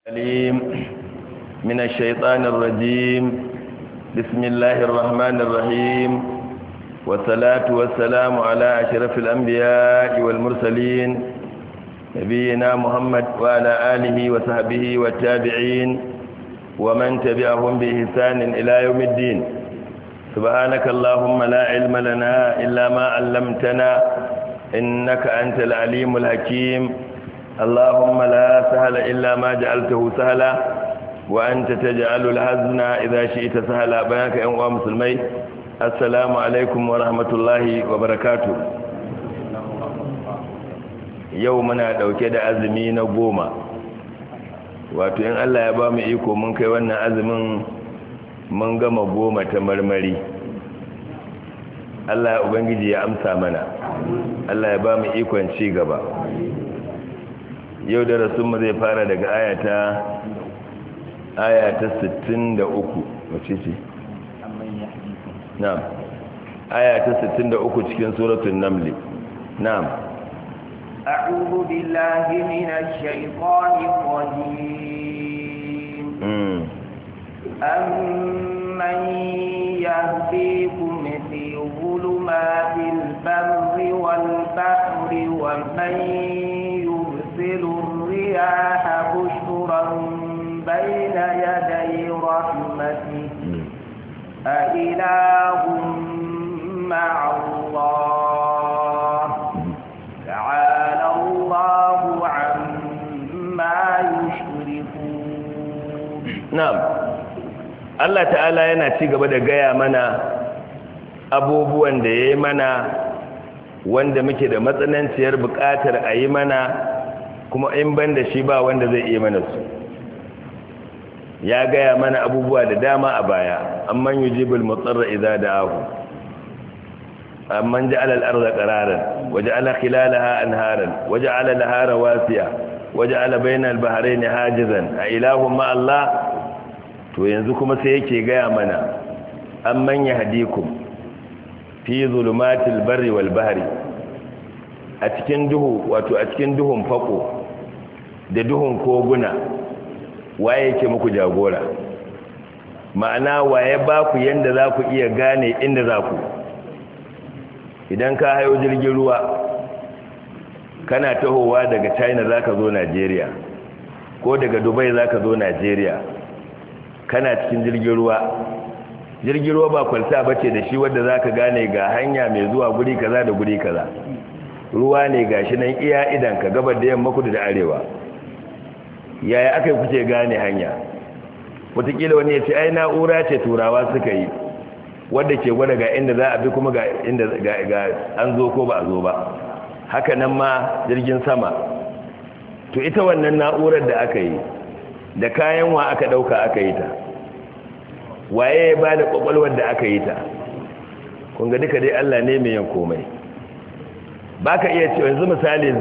العليم من الشيطان الرجيم. بسم الله الرحمن الرحيم، والصلاة والسلام على أشرف الأنبياء والمرسلين نبينا محمد وعلى آله وصحبه والتابعين ومن تبعهم بإحسان إلى يوم الدين. سبحانك اللهم لا علم لنا إلا ما علمتنا إنك أنت العليم الحكيم. اللهم لا سهل إلا ما جعلته سهلا وأنت تجعل الحزن إذا شئت سهلا. بيانك يا مسلمي، السلام عليكم ورحمة الله وبركاته. يومنا dauke da azumi na 10, wato in Allah ya ba mu iko mun kai wannan azumin mun gama 10 ta marmari. Allah ya ubangiji ya amsa mana, Allah ya ba mu ikon ci gaba. Yau da rasulmu zai fara daga ayata 63. wace ce? na'am, ayata 63 cikin suratul naml. na'am. a'udhu billahi minash shaitanir rajim. amman yahdikum fi dhulumatil barri wal bahri wa man الرياح بشرا بين يدي رحمته أإله مع الله تعالى الله عما يشركون. نعم، Allah ta'ala yana ci gaba da gaya mana abubuwan da ya yi mana wanda muke da matsananciyar buƙatar a yi mana, kuma in ban da shi ba wanda zai iya mana su. Ya gaya mana abubuwa da dama a baya. Amman yujibul mutsarra idza da'ahu, amman ja'ala al-ardha qararan waja'ala khilalaha anharan waja'ala laha rawasiya waja'ala bayna al-bahrayni hajizan a ilahum ma Allah. To yanzu kuma sai yake gaya mana amman yahdikum fi zulumatil barri wal bahri, a cikin duhu, wato a cikin duhun fako da duhun koguna, waye yake muku jagora? Ma'ana waye ba ku yanda za ku iya gane inda za ku? Idan ka hayo jirgin ruwa kana tahowa daga China za ka zo Najeriya, ko daga Dubai za ka zo Najeriya, kana cikin jirgin ruwa ba kwalta bace da shi wanda za ka gane ga hanya mai zuwa guri kaza da guri kaza. Ruwa ne gashi nan iya idan ka gabar da yamma, kudu da arewa. Yaya aka yi kuke gane hanya? Wataƙila wani ya ce ai na'ura ce turawa suka yi wadda ke gwada ga inda za a bi kuma ga inda ga an zo ko ba a zo ba. Haka nan ma jirgin sama, to ita wannan na'urar da aka yi da kayan wa aka ɗauka aka yi ta, waye ya ba da ƙwaƙwalwar da aka yi ta? kun ga duka dai Allah ne mai yin komai. Ba ka iya cewa yanzu misali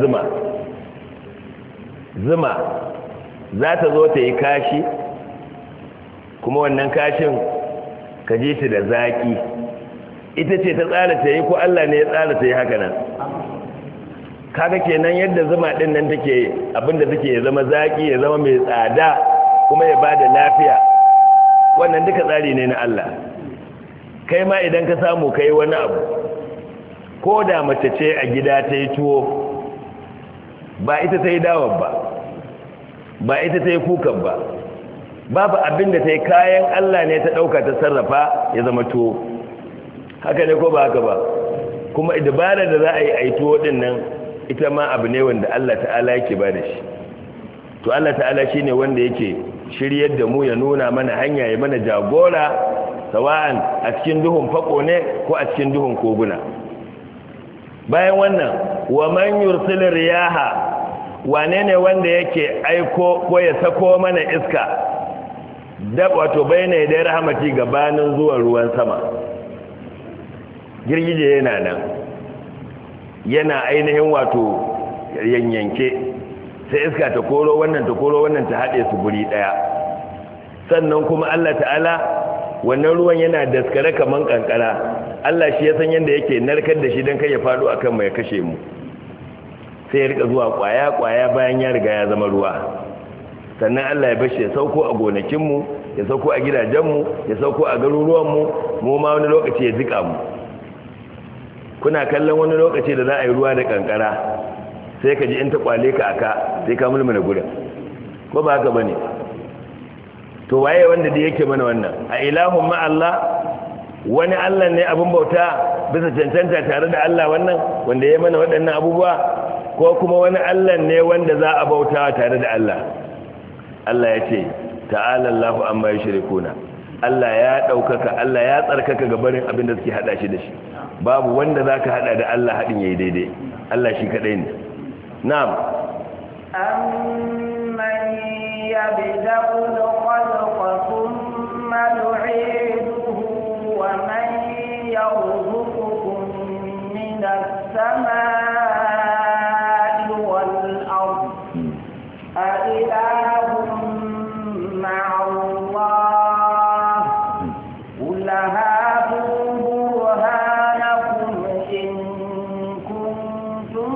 zuma za ta zo ta yi kashi, kuma wannan kashin ka ji ta da zaki. Ita ce ta tsara ta yi ko Allah ne ya tsara ta yi haka nan? Kaga kenan yadda zuma din nan take, abinda take ya zama zaki, ya zama mai tsada, kuma ya bada lafiya, wannan duka tsari ne na Allah. Kai ma idan ka samu kai wani abu, ko da mace ce a gida ta yi tuwo, ba ita ta yi dawar ba ita ta yi kukan ba, babu abin da ta yi, kayan Allah ne ta ɗauka ta sarrafa ya zama tuwo. Haka ne ko ba haka ba? Kuma dabarar da za a yi tuwo ɗin nan, ita ma abu ne wanda Allah ta'ala yake ba da shi. To Allah ta'ala shi ne wanda yake shiryar da mu, ya nuna mana hanya, ya mana jagora, sawa'an a cikin duhun fako ne ko a cikin duhun koguna. Bayan wannan, wa man yursil riyaha, wane ne wanda yake aiko ko ya sako mana iska, da wato bayna da rahmati, gabanin zuwan ruwan sama. Girgije yana nan, yana ainihin wato yanyanke, sai iska ta koro wannan ta koro wannan ta haɗe su guri ɗaya. Sannan kuma Allah ta'ala wannan ruwan yana daskare kaman kankara. Allah shi ya san yadda yake narkar da shi don kai ya faɗo akan mai kashe mu. sai ya rika zuwa kwaya bayan ya riga ya zama ruwa. sannan Allah ya bashi ya sauko a gonakinmu ya sauko a gidajenmu ya sauko a garuruwanmu mu ma wani lokaci ya zika mu kuna kallon wani lokaci da za a yi ruwa da kankara sai ka ji in ta kwale ka aka sai ka mulmula gurin ko ba haka bane to waye wanda da yake mana wannan a ilahun ma Allah wani Allah ne abin bauta bisa cancanta tare da Allah wannan wanda ya mana waɗannan abubuwa ko kuma wani Allah ne wanda za a bauta tare da Allah Allah ya ce ta'ala Allahu amma yushrikuna Allah ya daukaka Allah ya tsarkaka gabarin abin da suke hada shi da shi babu wanda zaka hada da Allah hadin yayi daidai Allah shi kadai ne na'am amman yabda'u al-khalqa thumma yu'iduhu wa man yarzuqukum min as-samaa'i wal-ardh a ilahun مع الله قل هاتوا برهانكم إن كنتم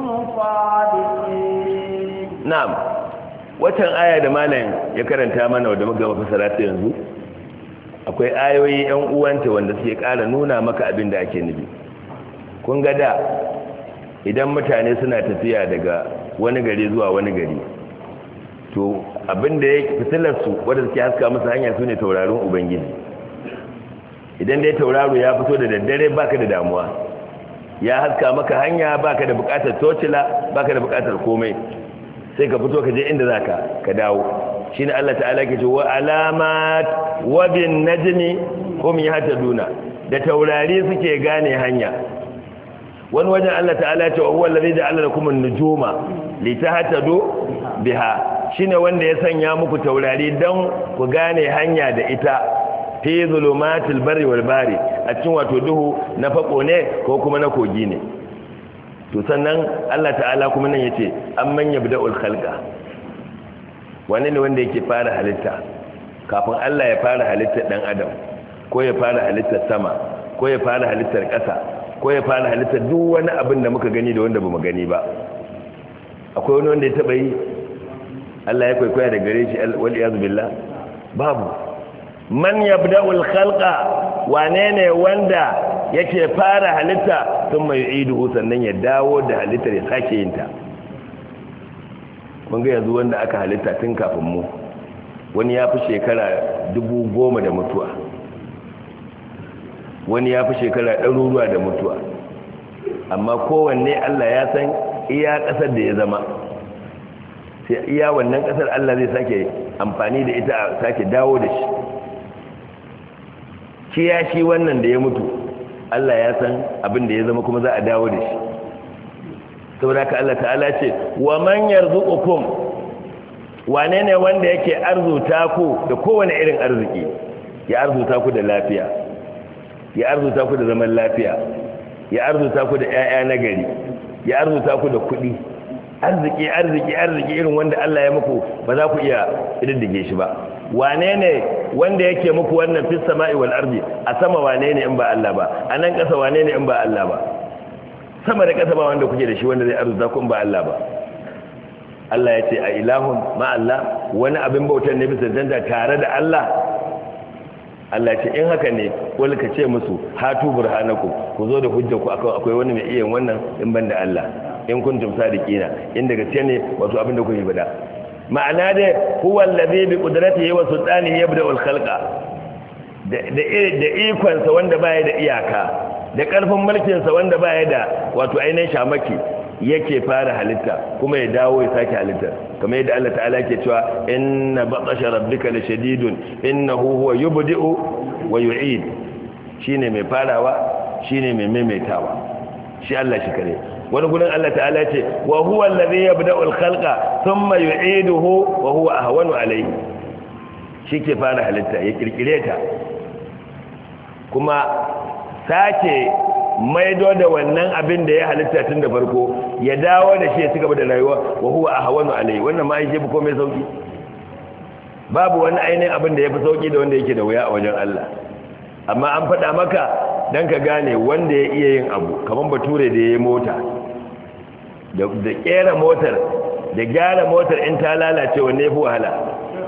صادقين نعم watan aya da malam ya karanta mana wanda muka fassara ta yanzu akwai ayoyi yan uwanta wanda suke ƙara nuna maka abin da ake nufi kun ga da idan mutane suna tafiya daga wani gari zuwa wani gari to abinda ya fitilarsu wadda suke haska musu hanya su ne taurarin ubangiji idan dai tauraro ya fito da daddare baka da damuwa ya haska maka hanya baka da bukatar tocila baka da bukatar komai sai ka fito ka je inda zaka ka dawo shine Allah ta'ala ke ce wa alamat wa bin najmi hum yahtaduna da taurari suke gane hanya wani wajen Allah ta'ala ce wa huwa allazi ja'ala lakum an-nujuma litahtadu biha shine wanda ya sanya muku taurari don ku gane hanya da ita fi zulumatil barri wal bahri a cikin wato duhu na fako ne ko kuma na kogi ne to sannan Allah ta'ala kuma nan yace amman yabda'ul khalqa wani ne wanda yake fara halitta kafin Allah ya fara halittar dan adam ko ya fara halittar sama ko ya fara halittar ƙasa ko ya fara halittar duk wani abin da muka gani da wanda bamu gani ba akwai wani wanda ya taba yi Allah ya kwaikwaya da gare shi wal iyaz billah babu man yabda'ul khalqa wane ne wanda yake fara halitta thumma yu'iduhu sannan ya dawo da halittar ya sake yin ta mun ga yanzu wanda aka halitta tun kafin mu wani ya fi shekara 10,000 da mutuwa wani ya fi shekara ɗaruruwa da mutuwa amma kowanne Allah ya san iya ƙasar da ya zama sai iya wannan kasar Allah zai sake amfani da ita a sake dawo da shi kiyashi wannan da ya mutu Allah ya san abin da ya zama kuma za a dawo da shi saboda ka Allah ta'ala ce wa man yarzuqukum wane ne wanda yake arzuta ku da kowane irin arziki ya arzuta ku da lafiya ya arzuta ku da zaman lafiya ya arzuta ku da ƴaƴa na gari ya arzuta ku da kuɗi arziki irin wanda Allah ya muku ba za ku iya ididdige shi ba wane ne wanda yake muku wannan fis sama'i wal ardi a sama wane ne in ba Allah ba a nan ƙasa wane ne in ba Allah ba sama da ƙasa ba wanda kuke da shi wanda zai arzuta ku in ba Allah ba Allah ya ce a ilahun ma Allah wani abin bautar ne bisa danda tare da Allah Allah ce in haka ne wani ka ce musu hatu burhanaku ku zo da hujjanku akwai wani mai iya wannan in ban da Allah in kuntum sadiqina inda gaske ne wato abin da kuke bada ma'ana da huwa allazi bi qudratihi wa sultanihi yabda al khalqa da ikon sa wanda baya da iyaka da karfin mulkin sa wanda baya da wato ainihin shamaki yake fara halitta kuma ya dawo ya sake halitta kamar yadda Allah ta'ala ke cewa inna batasha rabbika lashadidun innahu huwa yubdi'u wa yu'id shine mai farawa shine mai maimaitawa shi Allah shi kare wani gurin Allah ta'ala ce wa huwa allazi yabda'u al-khalqa thumma yu'iduhu wa huwa ahwanu alayhi shike fara halitta ya kirkire ta kuma sake maido da wannan abin da ya halitta tun da farko ya dawo da shi ya cigaba da rayuwa wa huwa ahwanu alayhi wannan ma yake ko mai sauki babu wani ainihin abin da yafi sauki da wanda yake da wuya a wajen Allah amma an faɗa maka dan ka gane wanda ya iya yin abu kaman bature da yayi mota da kera motar da gyara motar in ta lalace wanne yafi wahala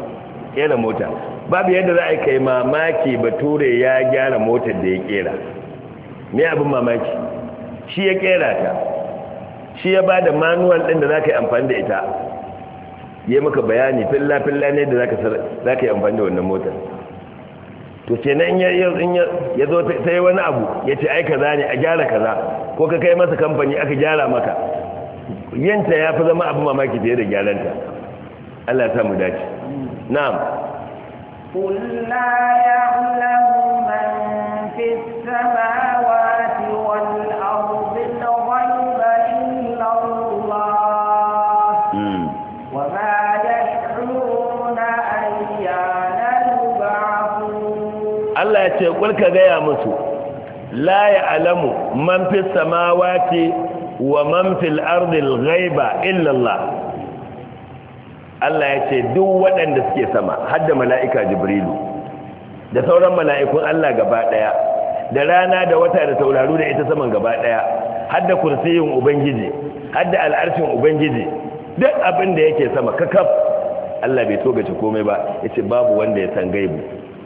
kera mota babu yadda za a kai mamaki bature ya gyara motar da ya kera me abin mamaki shi ya kera ta shi ya ba da manual ɗin da za ka yi amfani da ita yi maka bayani filla-filla ne da za ka yi amfani da wannan motar to ce na in ya zo ta yi wani abu ya ce ai kaza ne a gyara kaza ko ka kai masa kamfani aka gyara maka yanta ya fi zama abin mamaki fiye da gyaranta Allah ya samu dace na'am قل لا يعلم من في السماوات والأرض الغيب إلا الله وما يشعرون أيان يبعثون الله يقول كذا musu لا يعلم من في السماوات ومن في الأرض الغيب إلا الله Allah ya ce duk waɗanda suke sama hadda mala'ika Jibrilu da sauran mala'ikun Allah gaba ɗaya da rana da wata da tauraru da ita saman gaba ɗaya hadda kursiyin Ubangiji hadda al'arshin Ubangiji duk abin da yake sama kakaf Allah bai togace komai ba ya ce babu wanda ya san gaibu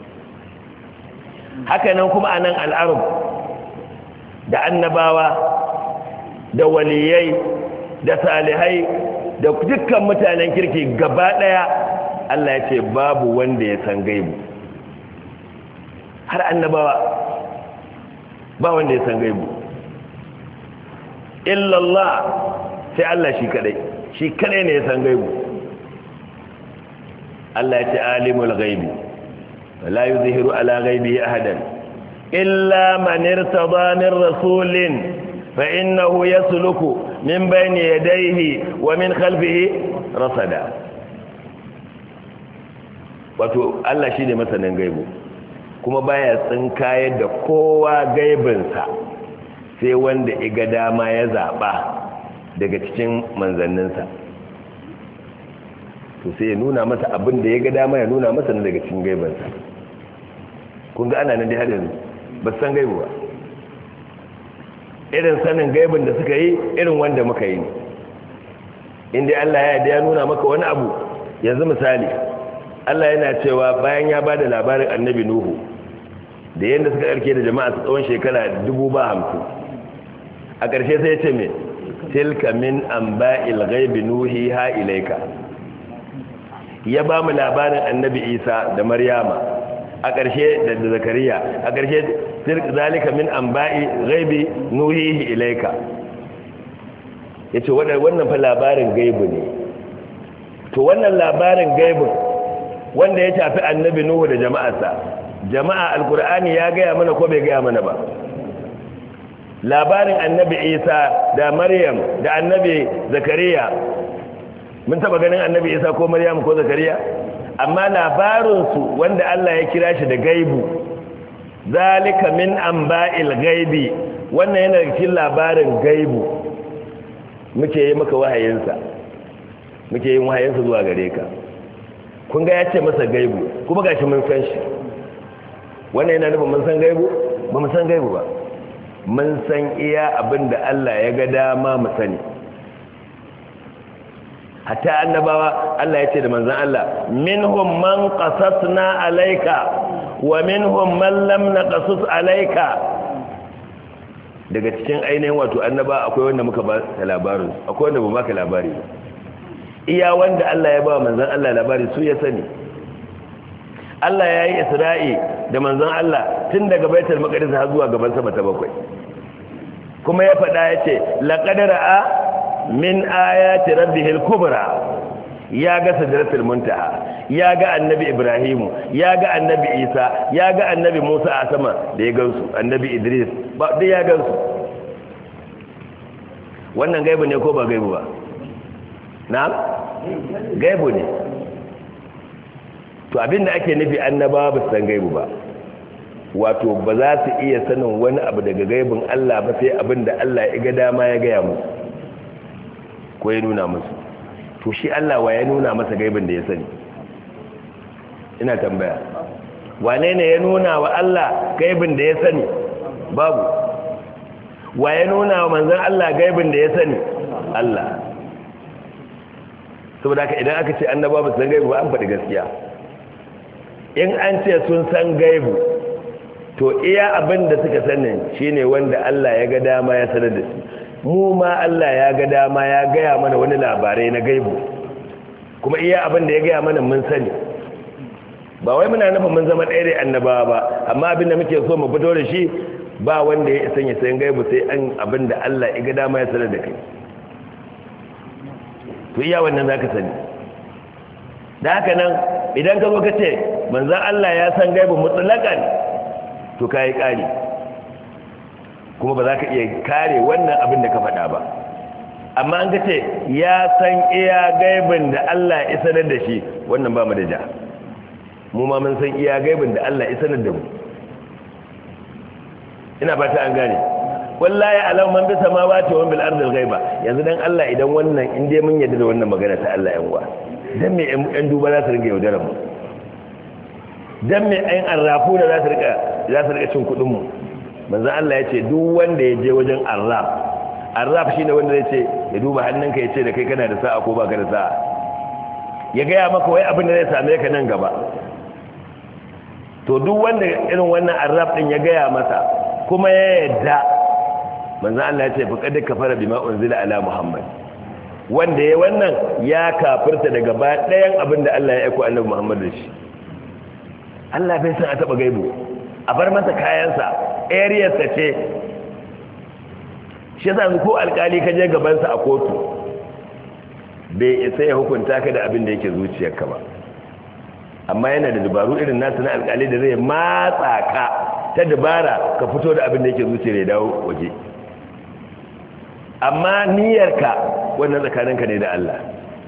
haka nan kuma anan al'arab da annabawa da waliyai da salihai da dukkan mutanen kirki gaba daya Allah ya ce babu wanda ya san gaibu har annabawa ba wanda ya san gaibu illallah sai Allah shi kadai ne ya san gaibu Allah ya ce alimul ghaibi la yuzhiru ala ghaibihi ahadan illa man irtada min rasulin fa innahu yasluku min bayni yadayhi wa min khalfihi rasada wato Allah shine masanin gaibu kuma baya tsinkayar da kowa gaibinsa sai wanda iga dama ya zaba daga cikin manzanninsa to sai ya nuna masa abin da ya ga dama ya nuna masa daga cikin gaibinsa kun ga ana nan dai har yanzu ba san gaibu ba irin sanin gaibin da suka yi irin wanda muka yi inda Allah ya yarda ya nuna maka wani abu yanzu misali Allah yana cewa bayan ya bada labarin annabi Nuhu da yanda suka karke da jama'a su tsawon shekara 50 a ƙarshe sai ya ce me tilka min anba'il ghaibi nuhiha ilayka ya ba mu labarin annabi Isa da Maryama a ƙarshe da Zakariya a ƙarshe zalika min anba'i ghaibi nuhihi ilayka yace wannan fa labarin gaibu ne to wannan labarin gaibin wanda ya tafi annabi Nuhu da jama'arsa jama'a alqur'ani ya gaya mana ko bai gaya mana ba labarin annabi Isa da Maryam da annabi Zakariya mun taba ganin annabi Isa ko Maryam ko Zakariya amma labarinsu wanda Allah ya kira shi da gaibu zalika min anba'il gaibi wannan yana cikin labarin gaibu muke yi maka wahayinsa muke yin wahayinsa zuwa gare ka kun ga ya ce masa gaibu kuma gashi mun san shi wannan yana nufin mun san gaibu ba mu san gaibu ba mun san iya abinda Allah ya ga dama mu sani hatta annabawa Allah ya ce da manzon Allah minhum man qasasna alayka wa minhum man lam naqasus alayka daga cikin ainihin wato annaba akwai wanda muka ba ta labarin akwai wanda ba baka labari iya wanda Allah ya ba manzon Allah labari su ya sani Allah ya yi Isra'i da manzon Allah tun daga Baitul Maqdis har zuwa gaban sama ta bakwai kuma ya faɗa ya ce laqad ra'a min ayati rabbihil kubra ya ga sidratul muntaha ya ga annabi ibrahimu ya ga annabi isa ya ga annabi musa a sama da ya gansu annabi idris ba duk ya gansu wannan gaibu ne ko ba gaibu ba na gaibu ne to abinda ake nufi annabawa ba su san gaibu ba wato ba za su iya sanin wani abu daga gaibin Allah ba sai abinda Allah ya ga dama ya gaya musu ko ya nuna musu to shi Allah wa ya nuna masa gaibin da ya sani ina tambaya wane ne ya nuna wa Allah gaibin da ya sani babu wa ya nuna wa manzon Allah gaibin da ya sani Allah saboda haka idan aka ce annabawa ba su san gaibi ba an faɗi gaskiya in an ce sun san gaibu to iya abin da suka sanin shine wanda Allah ya ga dama ya sanar da shi mu ma Allah ya ga dama ya gaya mana wani labarai na gaibu kuma iya abin da ya gaya mana mun sani ba wai muna nufin mun zama ɗaya da annabawa ba amma abin da muke so mu fito da shi ba wanda ya sanya sayan gaibu sai an abin da Allah ya ga dama ya sanar da kai to iya wannan zaka sani da haka nan idan ka zo ka ce manzon Allah ya san gaibu mutlaqan to kai kare kuma ba za ka iya kare wannan abin da ka faɗa ba amma an ka ce ya san iya gaibin da Allah ya sanar da shi wannan ba mu da ja mu ma mun san iya gaibin da Allah ya sanar da mu ina fata an gane wallahi alam man bi samawati wa bil ardi al ghaiba yanzu dan Allah idan wannan in dai mun yarda da wannan magana ta Allah yan uwa dan me yan duba za su ringa yaudarar mu dan me ayin arrafu da za su rika cin kudin mu manzo Allah ya ce duk wanda ya je wajen arraf shine wanda zai ce ya duba hannunka ya ce da kai kana da sa'a ko baka da sa'a ya gaya maka wai abin da zai same ka nan gaba to duk wanda irin wannan arraf din ya gaya masa kuma ya yadda manzo Allah ya ce faqad kafara bima unzila ala muhammad wanda yayi wannan ya kafirta daga ɗayan abin da Allah ya aika annabi Muhammad da shi Allah bai san a taba gaibu a bar masa kayansa area sa ce shi yasa ko alkali ka je gaban sa a kotu bai isa ya hukunta ka da abin da yake zuciyarka ba amma yana da dabaru irin nasu na alkali da zai matsa ka ta dabara ka fito da abin da yake zuciyar ya dawo waje amma niyyarka wannan tsakaninka ne da Allah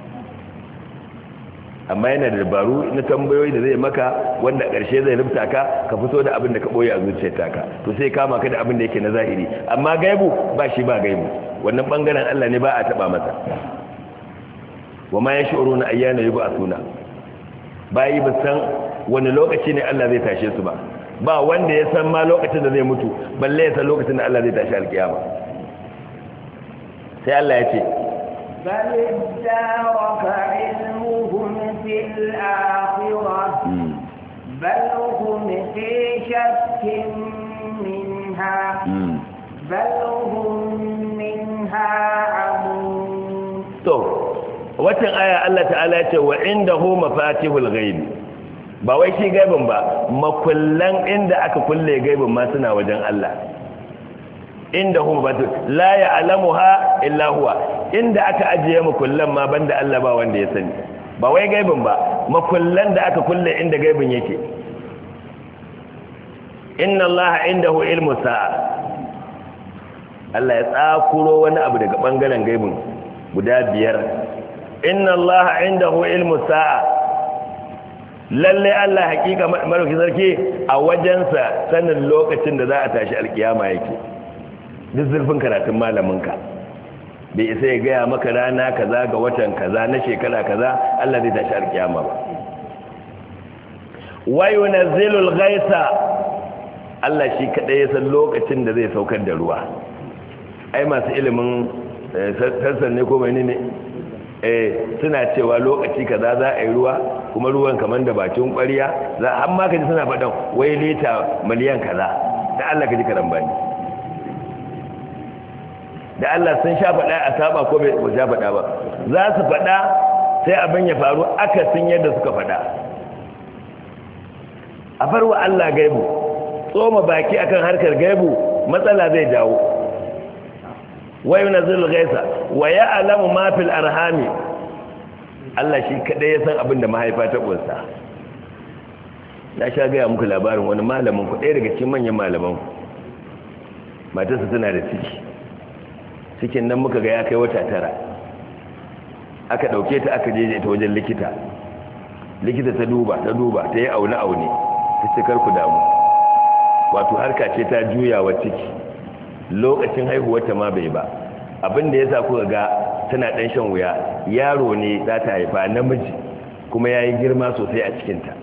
amma yana da dabaru na tambayoyi da zai maka wanda ƙarshe zai rubuta ka fito da abin da ka boye a zuciyarka to sai kama ka da abin da yake na zahiri amma gaibu ba shi ba gaibu wannan bangaren Allah ne ba a taba masa wa ma yash'uruna ayyana yub'athuna bayi ba san wani lokaci ne Allah zai tashe su ba wanda ya san ma lokacin da zai mutu balle ya san lokacin da Allah zai tashi alkiyama sai Allah ya ce بل ادارك علمهم في الآخرة بل هم في شك منها بل هم منها عمون watan aya Allah ta'ala ya ce wa indahu mafatihul ghaib ba wai shi gaibin ba makullan inda aka kulle gaibin ma suna wajen Allah indahu mafatih la ya'lamuha illa huwa inda aka ajiye makullan ma banda Allah ba wanda ya sani ba wai gaibin ba makullan da aka kulle inda gaibin yake inna Allah indahu ilmu sa'a Allah ya tsakuro wani abu daga bangaren gaibin guda biyar inna Allah indahu ilmu sa'a lalle Allah hakika marauki sarki a wajensa sanin lokacin da za a tashi alkiyama yake duk zurfin karatun malaminka bai isa ya gaya maka rana kaza ga watan kaza na shekara kaza Allah zai tashi alkiyama ba wa yunazzilul ghaisa Allah shi kadai ya san lokacin da zai saukar da ruwa ai masu ilimin sassan ne ko menene suna cewa lokaci kaza za a yi ruwa kuma ruwan kamar da bakin ƙwariya za har ma kaji suna faɗan wai lita miliyan kaza da Allah kaji karambani da Allah sun sha faɗa a saba ko bai sha faɗa ba za su faɗa sai abin ya faru akasin yadda suka faɗa a bar wa Allah gaibu tsoma baki akan harkar gaibu matsala zai jawo wa yunzilul ghaisa wa ya'lamu ma fil arhami Allah shi kadai ya san abin da mahaifa ta kunsa na sha ga muku labarin wani malamin ku ɗaya daga cikin manyan malaman matarsa tana da cikin nan muka ga ya kai wata 9 aka dauke ta aka je ta wajen likita ta duba ta yi aune ta ce kar ku damu wato harka ce ta juyawa ciki lokacin haihuwarta ma bai ba abinda ya sa kuka ga tana ɗan shan wuya yaro ne za ta haifa namiji kuma ya yi girma sosai a cikinta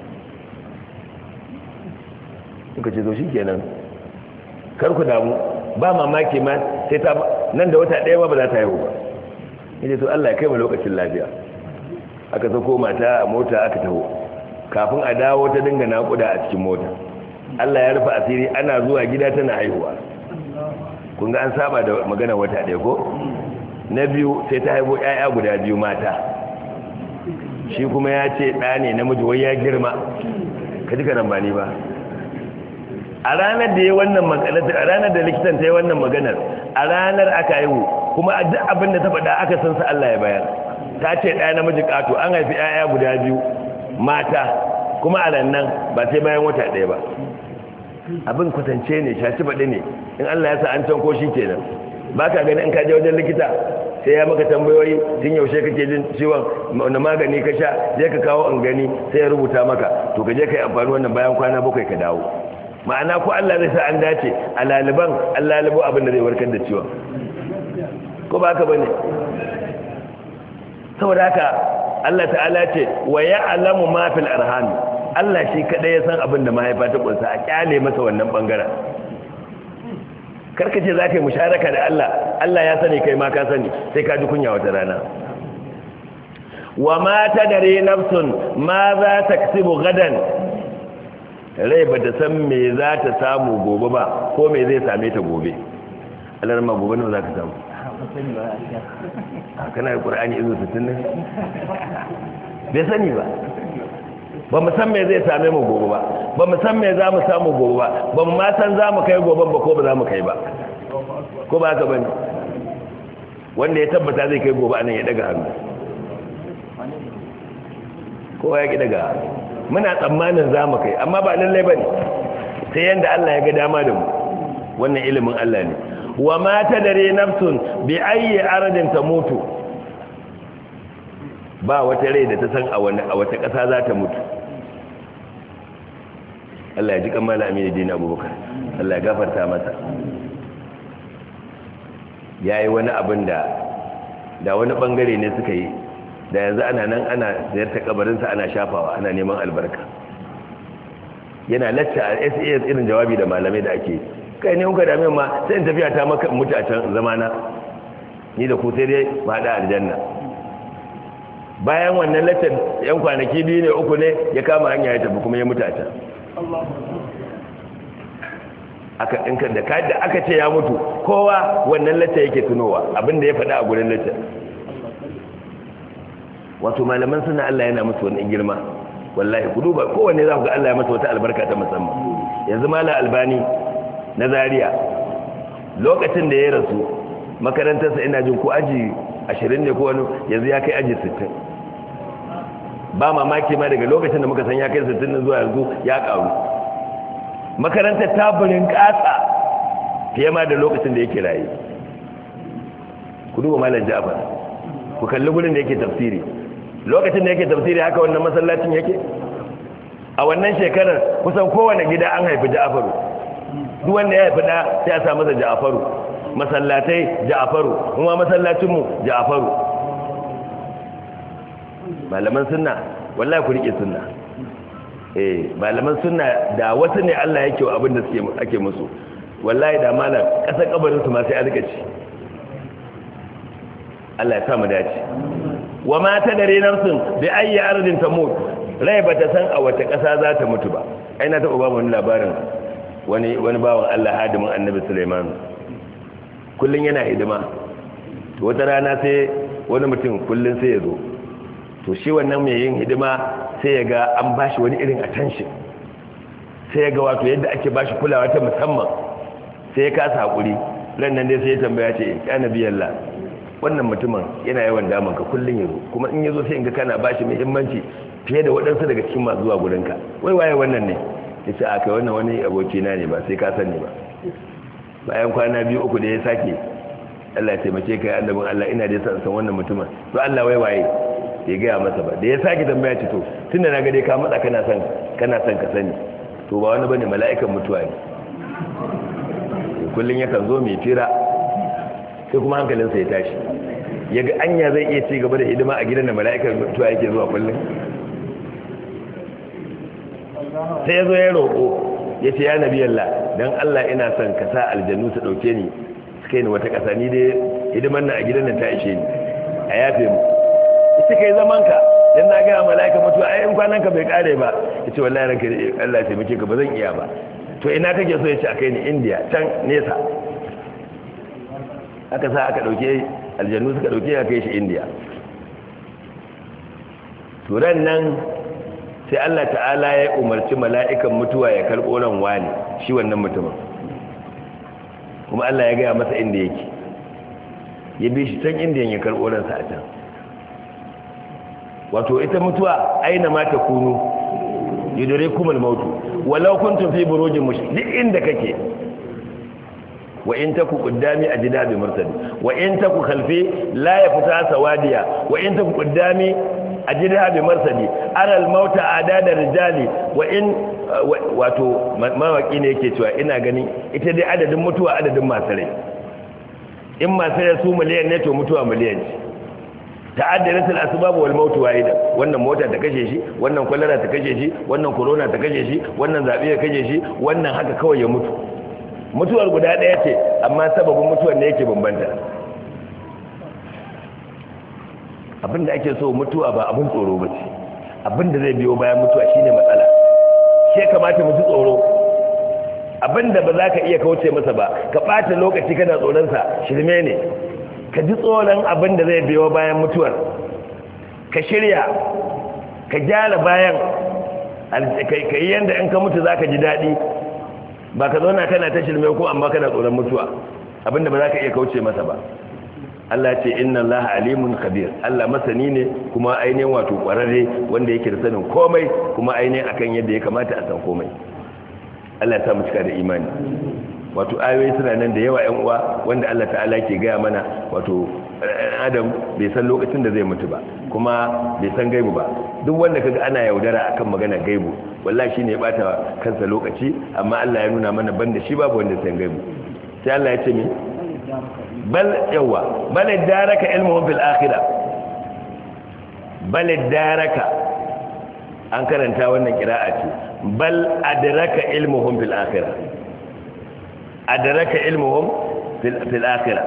suka ce zo shi kenan karku damu ba mamaki ma sai ta nan da wata ɗaya ba za ta haihu ba yace to Allah ya kai mu lokacin lafiya aka sako mata a mota aka taho kafin a dawo ta dinga naƙuda a cikin mota. Allah ya rufe asiri ana zuwa gida tana haihuwa. Kun ga an saba da magana wata ɗaya ko? Na biyu sai ta haihu ƴaƴa guda biyu mata. Shi kuma ya ce ɗa ne namiji wai ya girma. Ka ji karan ba ni ba. A ranar da ya wannan maganar, a ranar da likitan ta yi wannan maganar, a ranar aka haihu kuma duk abin da ta faɗa aka san sa Allah ya bayar. Ta ce ɗaya namiji ƙato an haifi ƴaƴa guda biyu mata kuma a nan ba sai bayan wata ɗaya ba. Abin kwatance ne shaci faɗi ne in Allah ya sa an canko shi kenan. Ba ka gani in ka je wajen likita sai ya maka tambayoyi tun yaushe kake jin ciwon wani magani ka sha je ka kawo in gani sai ya rubuta maka to ka je ka yi amfani wannan bayan kwana 7 ka dawo. Ma'ana ko Allah zai sa an dace a laliban an lalubo abin da zai warkar da ciwon ko ba haka bane. Saboda haka Allah ta'ala ce wa ya'lamu ma fil arham, Allah shi kadai ya san abin da mahaifa ta kunsa, a kyale masa wannan bangaren. Karka ce za ka yi musharaka da Allah, Allah ya sani kai ma ka sani, sai ka ji kunya wata rana. Wa ma tadri nafsun ma za ta kasibu gadan, rai ba ta san me za ta samu gobe ba ko me zai same ta gobe. Allah ma gobe ne za ka samu. Kana da Qur'ani izo 60 ne? Bai sani ba. Ba mu san me zai same mu gobe ba, ba mu san me za mu samu gobe ba, ba mu ma san za mu kai goben ba ko ba za mu kai ba. Ko ba haka bane? Wanda ya tabbata zai kai gobe anan ya daga hannu. Kowa ya ki daga. Muna tsammanin za mu kai, amma ba lallai bane. Sai yanda Allah ya ga dama da mu. Wannan ilimin Allah ne. Wa ma tadri nafsun bi ayyi ardin tamutu. Ba wata rai da ta san a wata ƙasa za ta mutu. Allah ya ji kamala Aminu Dina Abubakar, Allah ya gafarta masa. Ya yi wani abin da wani ɓangare ne suka yi, da yanzu ana nan ana ziyarta kabarinsa ana shafawa ana neman albarka. Yana lacca a SAS irin jawabi da malamai da ake kai ne kuka dame ma sai in tafiya ta maka mutu a can zamana, ni da ku sai dai ma haɗa aljanna. Bayan wannan lattar yan kwanaki 2 ne 3 ne ya kama hanya ya tafi kuma ya mutu a can. Da aka ce ya mutu kowa wannan lattar yake tunowa abinda ya faɗa a gurin lattar. Wato malaman suna Allah yana musu wani girma wallahi ku duba kowanne za ku ga Allah ya masa wata albarka ta musamman. Yanzu Malam Albani na Zaria lokacin da ya rasu makarantarsa ina jin ko aji 20 ne ko wani yanzu ya kai aji 60. Ba mamaki ma daga lokacin da muka san ya kai 60 zuwa yanzu ya karu. Makarantar ta burin katsa fiye ma da lokacin da yake raye. Ku duba Malam Ja'far, ku kalli gurin da yake tafsiri. Lokacin da yake tafsiri haka wannan masallacin yake. A wannan shekarar kusan kowane gida an haifi Ja'faru. Duk wanda ya haifi da sai a sa masa Ja'faru. Masallatai Ja'faru, kuma masallacinmu Ja'faru. Malaman sunna wallahi ku rike sunna. Malaman sunna da wasu ne Allah yake wa abin da ake musu. Wallahi da malam kasar kabarin su ma sai a rika ci. Allah ya sa mu dace. Wa ma tadri nafsun bi ayyi ardin tamut, rai bata san a wata kasa za ta mutu ba. Ai na taɓa ba mu labarin wani bawan Allah hadimin Annabi Sulaiman. Kullun yana hidima. Wata rana sai wani mutum kullun sai ya zo. To shi wannan mai yin hidima sai ya ga an bashi wani irin attention. Sai ya ga wato yadda ake bashi kulawa ta musamman. Sai ya kasa hakuri. Ran nan dai sai ya tambaya ce ya Nabi Allah, wannan mutumin yana yawan damun ka kullun yazo, kuma in yazo sai in ga kana bashi muhimmanci fiye da waɗansu daga cikin masu zuwa gurinka. Wai waye wannan ne? Yace a kai wannan wani abokina ne ba sai ka sani ba. Bayan kwana 2-3 da ya sake, Allah ya taimake ka ya annabin Allah, ina dai san wannan mutumin. To Allah wai waye? Ya gaya masa ba. Da ya sake tambaya ce to tunda na ga dai ka matsa kana son ka sani, to ba wani bane mala'ikan mutuwa ne. Kullun yakan zo mai fira sai kuma hankalinsa ya tashi, ya ga anya zai iya ci gaba da hidima a gidan da mala'ikan mutuwa yake zuwa kullun. Sai ya zo ya roƙo ya ce ya Nabi Allah, dan Allah ina son ka sa aljannu su dauke ni su kai ni wata ƙasa, ni dai hidiman nan a gidan nan ta ishe ni, a yafe mu. Ita kai zaman ka dan na ga mala'ika mutuwa ai in kwanan ka bai kare ba yace wallahi ranka Allah ya taimake ka ba zan iya ba to ina kake so yace akai ni India can nesa aka sa aka dauke aljannu suka dauke aka kai shi India to ran nan sai Allah ta'ala ya umarci mala'ikan mutuwa ya karbo ran wani shi wannan mutumin kuma Allah ya ga masa inda yake ya bi shi can Indiya ya karbo ransa a can wato ita mutuwa aina ma ta kunu yudrikum al-maut walau kuntum fi burujin mushrik inda kake wa in taku qaddami ajda bi mursali wa in taku khalfi la yafta sawadiya wa in taku qaddami ajda bi mursali ara al-maut adada rijali wa in wato mawaki ne yake cewa ina ganin ita dai adadin mutuwa adadin masu rai in masu rai su miliyan ne to mutuwa miliyan ce ta'addadat al-asbab wal maut wahida wannan mota ta kashe shi wannan kwalara ta kashe shi wannan corona ta kashe shi wannan zabi ya kashe shi wannan haka kawai ya mutu mutuwar guda daya ce amma sababin mutuwar ne yake bambanta abinda ake so mutuwa ba abin tsoro bace abinda zai biyo bayan mutuwa shine matsala ke kamata mu ji tsoro abinda ba za ka iya kauce masa ba ka bata lokaci kana tsoron sa shirme ne ka ji tsoron abin da zai biyo bayan mutuwar ka shirya ka gyara bayan ka yi yadda in ka mutu za ka ji daɗi ba ka zauna kana ta shirme ko amma kana tsoron mutuwa abin da ba za ka iya kauce masa ba Allah ce inna Allah alimun khabir Allah masani ne kuma ainihin wato ƙwararre wanda yake da sanin komai kuma ainihin akan yadda ya kamata a san komai Allah ya sa mu cika da imani wato ayoyi suna nan da yawa 'yan uwa wanda Allah ta'ala ke gaya mana wato Adam bai san lokacin da zai mutu ba kuma bai san gaibu ba duk wanda kaga ana yaudara akan magana gaibu wallahi shine ya bata kansa lokaci amma Allah ya nuna mana banda shi babu wanda san gaibu sai Allah ya ce mi bal yawa bal daraka ilmuhum fil akhirah bal daraka an karanta wannan qira'a ce bal adraka ilmuhum fil akhirah adraka ilmuhum fil akhirah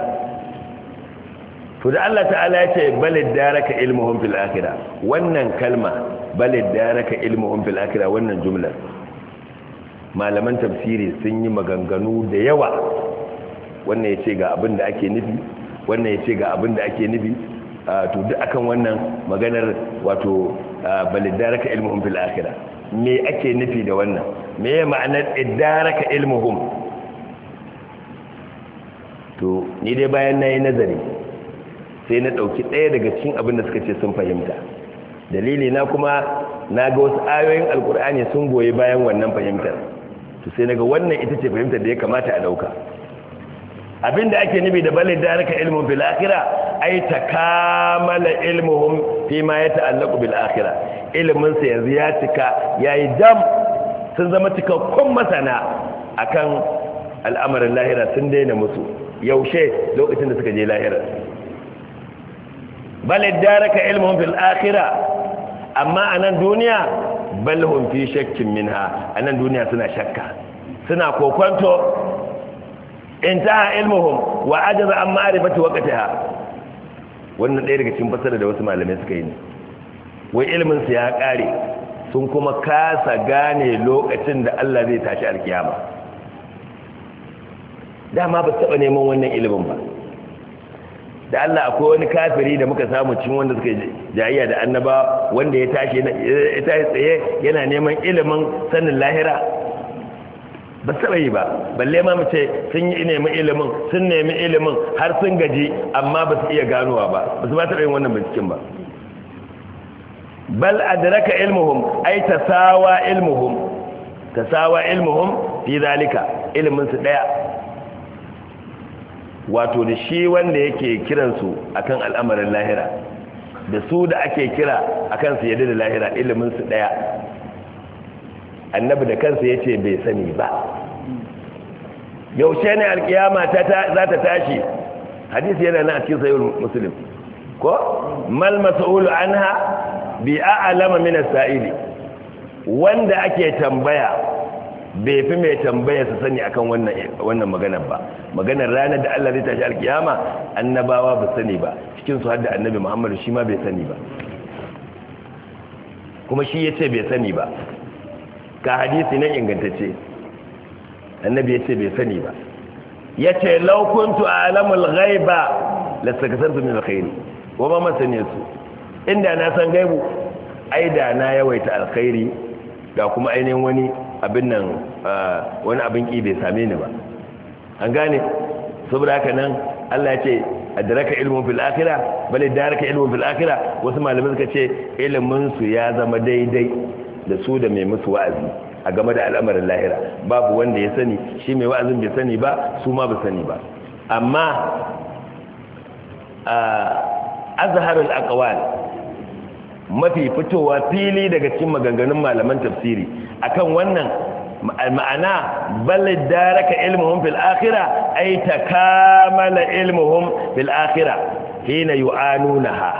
to da Allah ta'ala ya ce balid daraka ilmuhum fil akhirah wannan kalma balid daraka ilmuhum fil akhirah wannan jumla malaman tafsiri sun yi maganganu da yawa wannan yace ga abin da ake nufi wannan yace ga abin da ake nufi to duk akan wannan maganar wato balid daraka ilmuhum fil akhirah me ake nufi da wannan me ma'anar idaraka ilmuhum to ni dai bayan na yi nazari sai na ɗauki ɗaya daga cikin abin da suka ce sun fahimta dalili na kuma na ga wasu ayoyin alkur'ani sun goyi bayan wannan fahimtar to sai na ga wannan ita ce fahimtar da ya kamata a ɗauka abin da ake nufi da balin daraka ilmin fil akhirah ai takamala ilmuhum fi ma yata'allaqu bil akhirah ilmin sa yanzu ya cika yayi dam sun zama cikakkun masana akan al'amarin lahira sun daina musu yaushe lokacin da suka je lahira bal daraka ilmuhum fil akhirah amma anan duniya bal hum fi shakkin minha anan duniya suna shakka suna kokonto intaha ilmuhum wa ajaza an ma'rifati waqtiha wannan ɗaya daga cikin fasara da wasu malamai suka yi ne wai ilmin su ya kare sun kuma kasa gane lokacin da Allah zai tashi alkiyama dama ba taɓa neman wannan ilimin ba da Allah akwai wani kafiri da muka samu cikin wanda suka jayayya da annaba wanda ya tashi tsaye yana neman ilimin sanin lahira ba taɓa yi ba balle ma mu ce sun yi nemi ilimin sun nemi ilimin har sun gaji amma ba su iya ganowa ba ba su ba taɓa yin wannan binciken ba bal adraka ilmuhum ay tasawa ilmuhum fi zalika ilimin su daya wato da shi wanda yake kiransu akan al'amarin lahira da su da ake kira akan su yadda da lahira ilimin su daya annabi da kansa yace bai sani ba yaushe ne alkiyama za ta tashi hadisi yana nan a cikin sahih muslim ko mal mas'ulu anha bi a'lama min as-sa'ili wanda ake tambaya bai fi mai tambaya su sani akan wannan maganar ba maganar ranar da Allah zai tashi alkiyama annabawa ba sani ba cikin su hadda annabi Muhammad shi ma bai sani ba kuma shi yace bai sani ba ka hadisi nan ingantacce annabi yace bai sani ba yace law kuntu a'lamul ghaiba lastakasartu min alkhair wa ma masani su inda na san gaibu ai da na yawaita alkhairi da kuma ainihin wani abin nan wani abin ki bai same ni ba an gane saboda haka nan Allah ya ce adraka ilmun fil akhirah bal daraka ilmun fil akhirah wasu malamai suka ce ilimin su ya zama daidai da su da mai musu wa'azi a game da al'amarin lahira babu wanda ya sani shi mai wa'azin bai sani ba su ma ba sani ba amma azharul aqwal mafi fitowa fili daga cikin maganganun malaman tafsiri akan wannan ma'ana bal daraka ilmuhum fil akhirah ay takamala ilmuhum fil akhirah hina yu'anunaha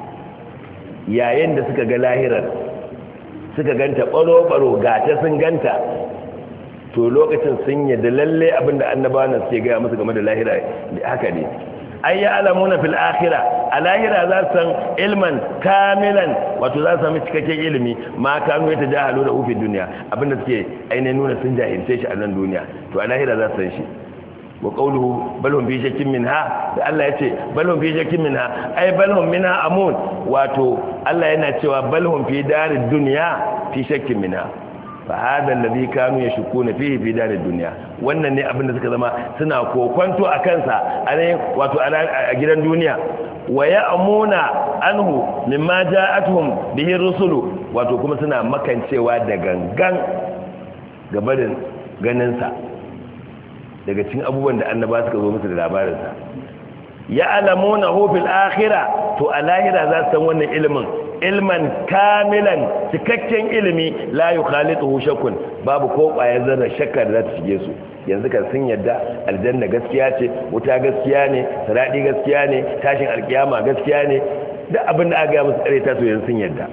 yayin da suka ga lahirar suka ganta baro gata sun ganta to lokacin sun yadda lalle abinda annabawan suke ga musu game da lahira haka ne ay ya'lamuna fil akhirah a lahira za su san ilman kamilan wato za su sami cikakken ilimi ma kanu ya tajahalu da ufin duniya abinda suke ainihin nuna sun jahilce shi a nan duniya to a lahira za su san shi wa qawluhu bal hum fi shakkin minha da Allah yace bal hum fi shakkin minha ay bal hum minha amun wato Allah yana cewa bal hum fi darid dunya fi shakkin minha fa hada alladhi kanu yashkuna fihi fi darid dunya wannan ne abinda suka zama suna kokwanto a kansa a ne wato a gidan duniya wa ya'muna anhu mimma ja'atuhum bihi rusulu wato kuma suna makancewa da gangan gabarin ganin sa daga cikin abubuwan da annaba suka zo musu da labarin sa ya'lamuna hu fil akhirah to a lahira za su san wannan ilimin ilman kamilan cikakken ilimi la yukhalituhu shakkun babu ko ƙwayar zarra shakka da za ta shige su yanzu kan sun yadda aljanna gaskiya ce wuta gaskiya ne saradi gaskiya ne tashin alkiyama gaskiya ne duk abin da aka ga musu tsare ta to yanzu sun yadda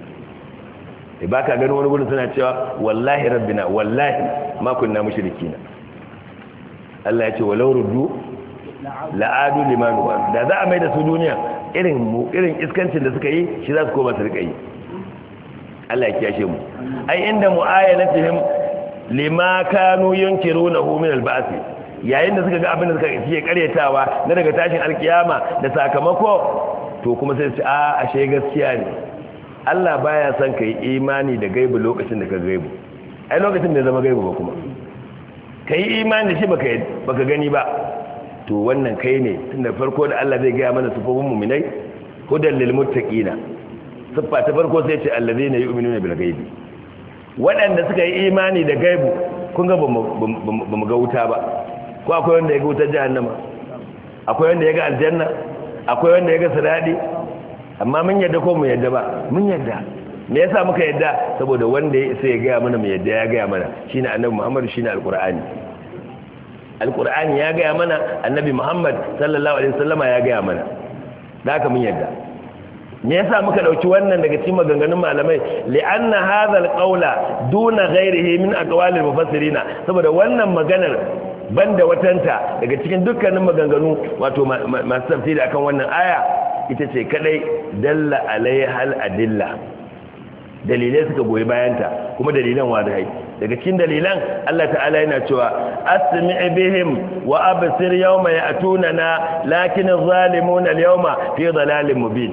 sai baka gani wani gurin suna cewa wallahi rabbina wallahi ma kunna mushrikina Allah ya ce walau ruddu la'adu limanu da za a mai da su duniya irin iskancin da suka yi shi za su koma su rika yi Allah ya kiyashe mu ai inda mu'ayanatihim lima kanu yunkirunahu min al-ba'th yayin da suka ga abin da suka yi karyatawa na daga tashin alkiyama da sakamako to kuma sai su ashe gaskiya ne Allah baya son kai imani da gaibu lokacin da ka gaibu ai lokacin da zama gaibu ba kuma kai imani da shi baka gani ba to wannan kai ne tunda farko da Allah zai gaya mana sufofin mu'minai hudan lil muttaqina siffa ta farko sai ce allazina yu'minuna bil ghaibi waɗanda suka yi imani da gaibu kun ga bamu ga wuta ba ko akwai wanda ya ga wutar jahannama akwai wanda ya ga aljanna akwai wanda ya ga siradi amma mun yadda ko mu yadda ba mun yadda me yasa muka yadda saboda wanda sai ya gaya mana mu yadda ya gaya mana shine annabi Muhammad shine alqur'ani alqur'ani ya gaya mana annabi Muhammad sallallahu alaihi wasallama ya gaya mana da haka mun yadda me yasa muka dauki wannan daga cikin maganganun malamai li'anna hadha alqawla duna ghayrihi min aqwalil mufassirina saboda wannan maganar banda watanta daga cikin dukkanin maganganu wato masu tafsiri akan wannan aya ita ce kadai dalla alaihal adilla dalilai suka goyi bayanta kuma dalilan wadai daga cikin dalilan Allah ta'ala yana cewa asmi' bihim wa absir yawma ya'tunana lakin adh-dhalimuna al-yawma fi dhalalin mubin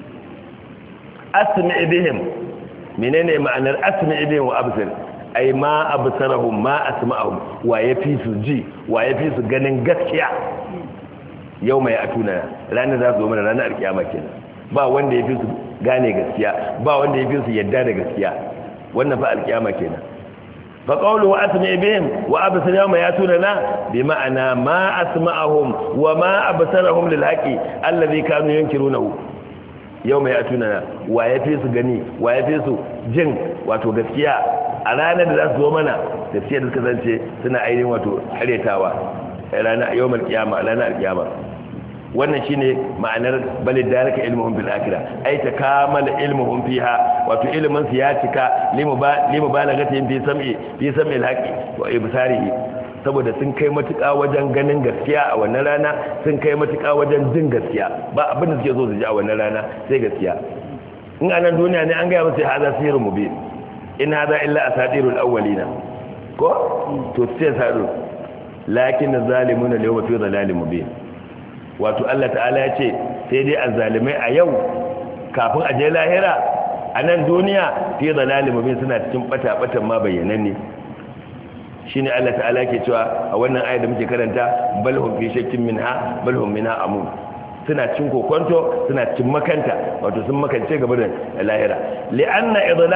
asmi' bihim menene ma'anar asmi' bihim wa absir ai ma absarahum ma asma'ahum wa yafi su ji wa yafi su ganin gaskiya yawma ya'tunana ranar za su zo mana ranar alkiyama kenan ba wanda yafi su gane gaskiya ba wanda yafi su yadda da gaskiya wannan fa alkiyama kenan fa qawluhu asmi' bihim wa absir yawma yatunana bi ma'ana ma asma'ahum wa ma absarahum lil haqi alladhi kanu yunkirunahu yawma yatunana wa yafi su gani wa yafi su jin wato gaskiya a ranar da za su zo mana gaskiya da suka zance suna ainihin wato karetawa ranar yawmal qiyama ranar alqiyama wannan shine ma'anar balid dalika ilmuhum bil akhirah ay takamala ilmuhum fiha wato ilmin su ya cika limu balagatin fi sam'i al-haqi wa ibsarihi saboda sun kai matuƙa wajen ganin gaskiya a wannan rana sun kai matuƙa wajen jin gaskiya ba abin da suke so su ji a wannan rana sai gaskiya in anan duniya ne an gaya masa hada sihirun mubin in hada illa asatirul awwalina ko to sai sadu lakin zalimuna al-yawma fi dhalalin mubin wato Allah ta'ala ya ce sai dai azzalimai a yau kafin a je lahira a nan duniya fi dhalalin mubin suna cikin bata-batan ma bayyananne shine Allah ta'ala ke cewa a wannan ayar da muke karanta bal hum fi shakkin minha bal hum minha amun suna cin kokonto suna cin makanta wato sun makance gaba da lahira li'anna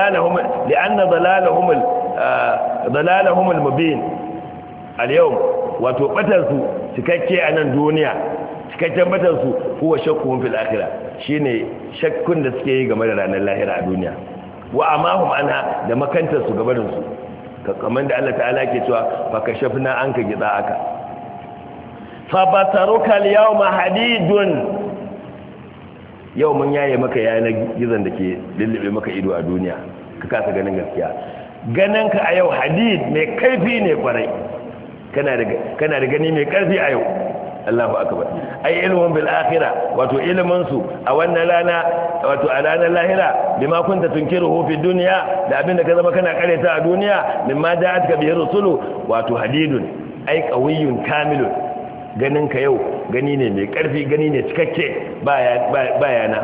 dalalahum al-mubin al-yawm wato batarsu cikakke a nan duniya cikakken batarsu huwa shakkuhum fil akhirah shine shakkun da suke yi game da ranar lahira a duniya wa amahum anha da makantar su gabanin su kamar da Allah ta'ala ke cewa fa kashafna anka gida'aka fa basaruka al-yawma hadidun yau mun yaye maka yanar gizon da ke lullube maka ido a duniya ka kasa ganin gaskiya ganin ka a yau hadid mai karfi ne kwarai kana da gani mai karfi a yau Allahu akbar ai ilmun bil akhirah wato ilmin su a wannan rana wato a ranar lahira bima kunta tunkiruhu fi dunya da abinda ka zama kana kareta a duniya mimma ja'atka bihi rusulu wato hadidun ai qawiyyun kamilun ganin ka yau gani ne mai karfi gani ne cikakke bayana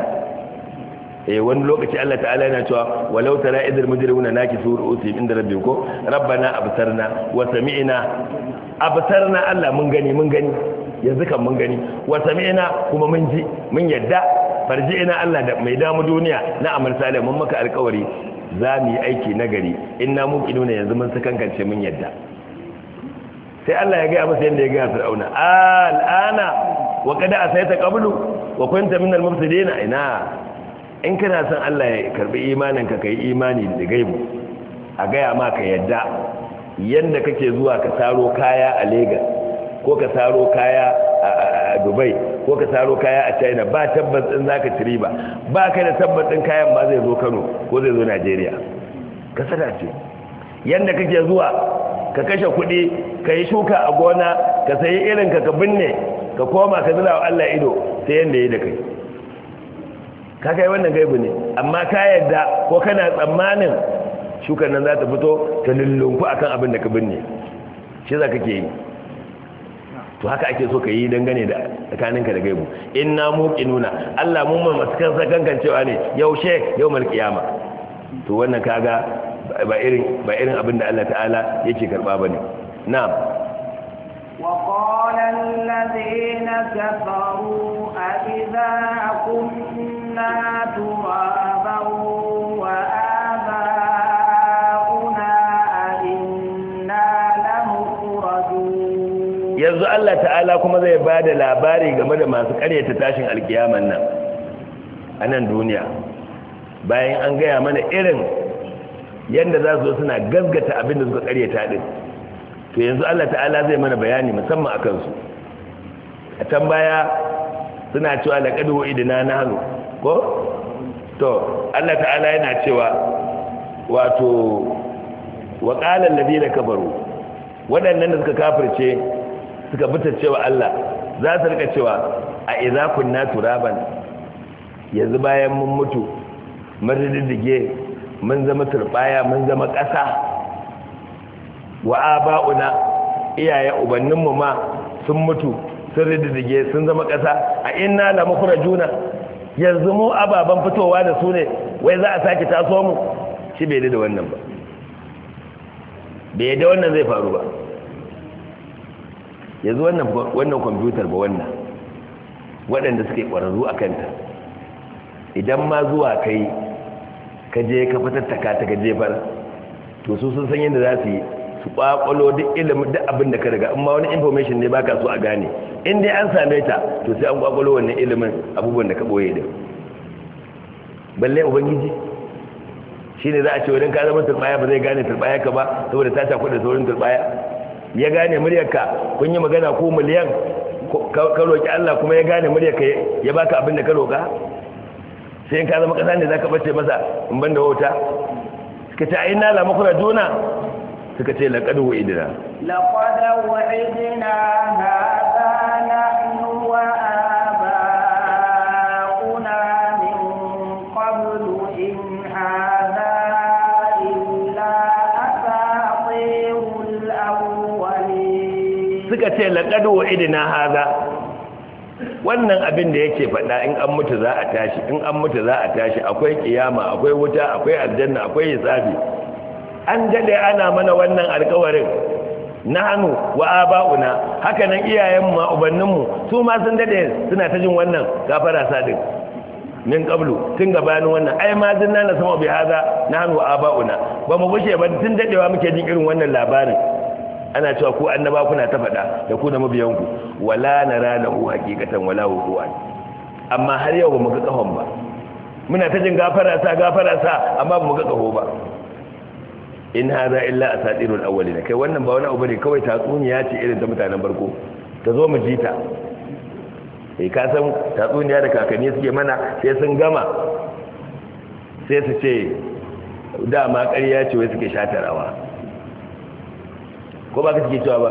wani lokaci Allah ta'ala yana cewa walau tara idil mujrimuna nakisu ru'usihim inda rabbihim ko rabbana absarna wa sami'na absarna Allah mun gani yanzu kan mun gani wa sami'na kuma mun ji mun yadda farji'na Allah da mai damu duniya na amal salih mun maka alƙawari za mu yi aiki nagari inna muqinuna yanzu mun sakankance mun yadda sai Allah ya gaya masa yanda ya gaya Fir'auna al'ana wa qad asayta qablu wa kunta minal mufsidin ina in kana son Allah ya karbi imaninka kai imani da gaibu a gaya ma ka yadda yanda kake zuwa ka saro kaya a Lagos ko ka saro kaya a Dubai ko ka saro kaya a China ba tabbas din zaka ci riba ba ka da tabbas din kayan ba zai zo Kano ko zai zo Najeriya ka sada ce yanda kake zuwa ka kashe kuɗi ka yi shuka a gona ka sayi irin ka binne ka koma ka zira wa Allah ido sai yanda yi da kai ka kai wannan gaibu ne amma ka yadda ko kana tsammanin shukar nan za ta fito ta lullunku akan abin da ka binne shi za ka ke yi to haka ake so ka yi dangane da tsakaninka da gaibu inna muqinuna Allah mun ma masu kankan cewa ne yaushe yawmal qiyama to wannan kaga ba irin abin da Allah ta'ala yake karba bane na'am وقال الذين كفروا أإذا كنا ترابا وآباؤنا أئنا لمخرجون yanzu Allah ta'ala kuma zai bada labari game da masu karyata tashin alkiyaman nan a nan duniya bayan an gaya mana irin yadda za su suna gaskata abin da suka karyata din to yanzu Allah ta'ala zai mana bayani musamman akan su a can baya suna cewa laqad wa'idna nahnu ko to Allah ta'ala yana cewa wato wa qala alladhina kafaru wadannan da suka kafirce suka bita cewa Allah za su rika cewa a idza kunna turaban yanzu bayan mun mutu mun riddige mun zama turbaya mun zama ƙasa wa aba'una iyaye ubanninmu ma sun mutu sun riddige sun zama ƙasa a inna la mukhrajuna yanzu mu ababan fitowa da su ne wai za a sake taso mu shi bai da wannan ba bai da wannan zai faru ba yanzu wannan kwamfutar ba wannan waɗanda suke ƙwararru a kanta idan ma zuwa kai ka je ka fatattaka ta ka jefar to su sun san yadda za su yi su kwakwalo duk ilimin duk abin da ka riga amma wani information ne baka so a gane in dai an same ta to sai an kwakwalo wannan ilimin abubuwan da ka boye da balle ubangiji shine za a ce wajen ka zama turbaya ba zai gane turbaya ka ba saboda ta ta da saurin turbaya ya gane muryarka kun yi magana ko miliyan ka roki Allah kuma ya gane muryarka ya baka abin da ka roka sai in ka zama kasa ne zaka bace masa in banda wauta suka ce inna la mukhrajuna suka ce laqad wa'idna hadha nahnu wa aba'una min qablu suka ce laqad wa'idna hadha wannan abin da yake faɗa in an mutu za a tashi akwai kiyama akwai wuta akwai aljanna akwai hisabi an dade ana mana wannan alƙawarin nahnu wa aba'una haka nan iyayenmu ma ubanninmu su ma sun dade suna ta jin wannan gafara sadin min qablu tun gabanin wannan ai ma zinna na sama bi hada nahnu wa aba'una ba mu bushe ba tun dadewa muke jin irin wannan labarin ana cewa ku annaba kuna ta faɗa da ku da mabiyanku wala nara lahu haqiqatan wala wuquan amma har yau ba mu ga kahon ba muna ta jin gafara sa amma ba mu ga kaho ba in hada illa asatirul awwalin kai wannan ba wani abu ne kawai tatsuniya ce irin ta mutanen barko ta zo mu ji ta ka san tatsuniya da kakanni suke mana sai sun gama sai su ce dama ƙarya ce wai suke shatarawa ko ba ka suke cewa ba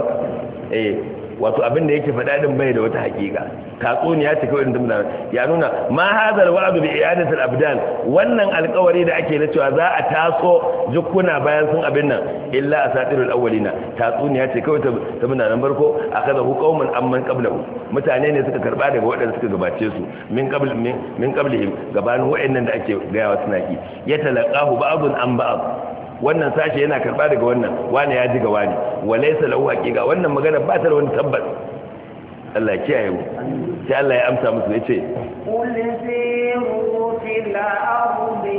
wato abin da yake faɗa din bai da wata hakika tatsuniya ce kawai din ya nuna ma hadal wa'du bi i'adatil abdan wannan alƙawari da ake na cewa za a taso jukkuna bayan sun abin nan illa asatirul awwalina tatsuniya ce kawai ta munanan barko akadahu qauman amman qablahu mutane ne suka karba daga waɗanda suka gabace su min qablihim gabanin waɗannan da ake gayawa suna ki yatalaqahu ba'dun an ba'd wannan sashe yana karba daga wannan wani ya jiga wani walaysa lahu haqiqa wannan magana ba ta da wani tabbas Allah ya kiyaye mu sai Allah ya amsa musu yace qul siru fil ardi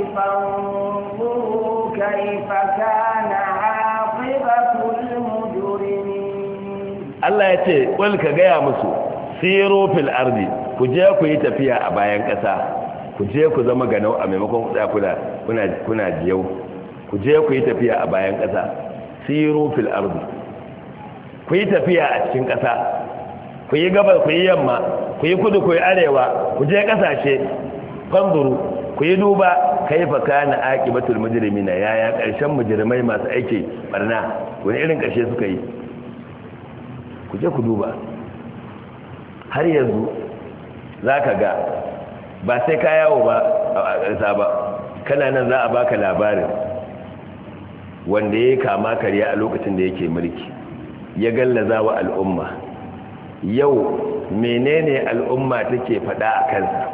fanzuru kayfa kana aqibatul mujrimin Allah yace qul ka gaya musu siru fil ardi ku je ku yi tafiya a bayan kasa ku je ku zama ganau a maimakon kuna jiyau ku je ku yi tafiya a bayan ƙasa siru fil ardi ku yi tafiya a cikin ƙasa ku yi gabas ku yi yamma ku yi kudu ku yi arewa ku je ƙasashe fanzuru ku yi duba kaifa kana aqibatul mujrimina yaya ƙarshen mujrimai masu aiki barna wani irin ƙarshe suka yi ku je ku duba har yanzu zaka ga ba sai ka yawo ba a ƙasa ba kana nan za a baka labarin wanda ya kama karya a lokacin da yake mulki ya gallaza wa al'umma yau menene al'umma take faɗa a kansa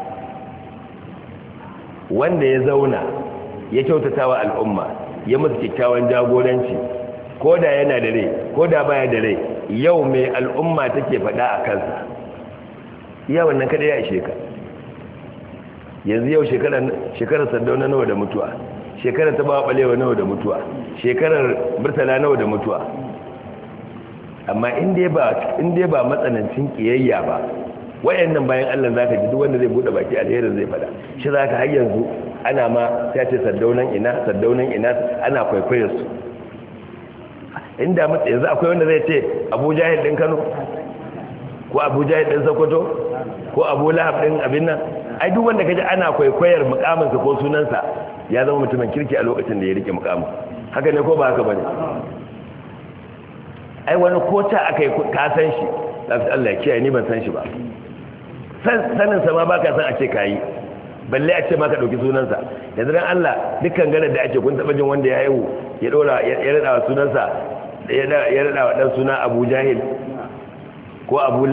wanda ya zauna ya kyautata wa al'umma ya musu kyakkyawan jagoranci ko da yana da rai ko da baya da rai yau mai al'umma take faɗa a kansa iya wannan kada ya ishe ka yanzu yau shekarar Sardauna nawa da mutuwa shekarar Tafawa Balewa nawa da mutuwa shekarar Murtala nawa da mutuwa amma in dai ba matsanancin kiyayya ba wayannan bayan Allah zaka ji duk wanda zai bude baki alherin zai fada shi zaka har yanzu ana ma sai ce Sardaunan ina ana kwaikwayar su inda yanzu akwai wanda zai ce Abu Jahil din Kano ko Abu Jahil din Sokoto ko Abu Lahab din abin nan ai duk wanda kaje ana kwaikwayar mukaminsa ko sunansa ya zama mutumin kirki a lokacin da ya rike mukamin haka ne ko ba haka bane ai wani kota akai ka san shi lafi Allah ya kiyaye ni ban san shi ba sanin sa ma baka san a ce kai balle a ce ma ka dauki sunansa yanzu dan Allah dukkan ganin da ake kun taba jin wanda ya haihu ya dora ya rada wa sunansa ya rada wa dan suna Abu Jahil ko Abu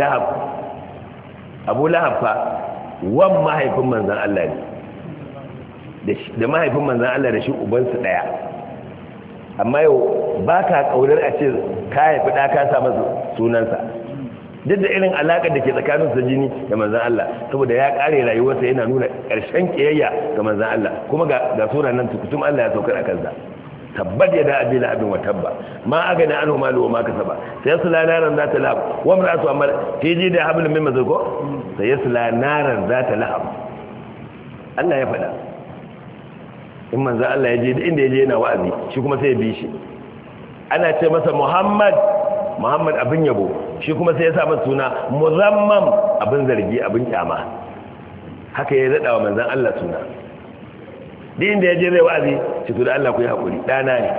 Lahab fa wan mahaifin manzan Allah ne da mahaifin manzan Allah da shi ubansu daya amma yau ba ka kaunar a ce ka haifi ɗa ka sa masa sunansa duk da irin alaƙar da ke tsakanin su jini da manzan Allah saboda ya ƙare rayuwarsa yana nuna ƙarshen ƙiyayya ga manzan Allah kuma ga sunan nan tukutum Allah ya saukar a kansa tabbat yada abi lahabin wa tabba ma agana anhu malu wa ma kasaba sayasla naran zata lahab wa imra'atu amal tiji da hablum min mazko sayasla naran zata lahab Allah ya faɗa in manzo Allah ya je inda ya je yana wa'azi shi kuma sai ya bi shi ana ce masa Muhammad abin yabo shi kuma sai ya sa masa suna muzammam abin zargi abin kyama haka ya rada wa manzon Allah suna din inda ya je zai wa'azi shi to da Allah ku yi hakuri dana ne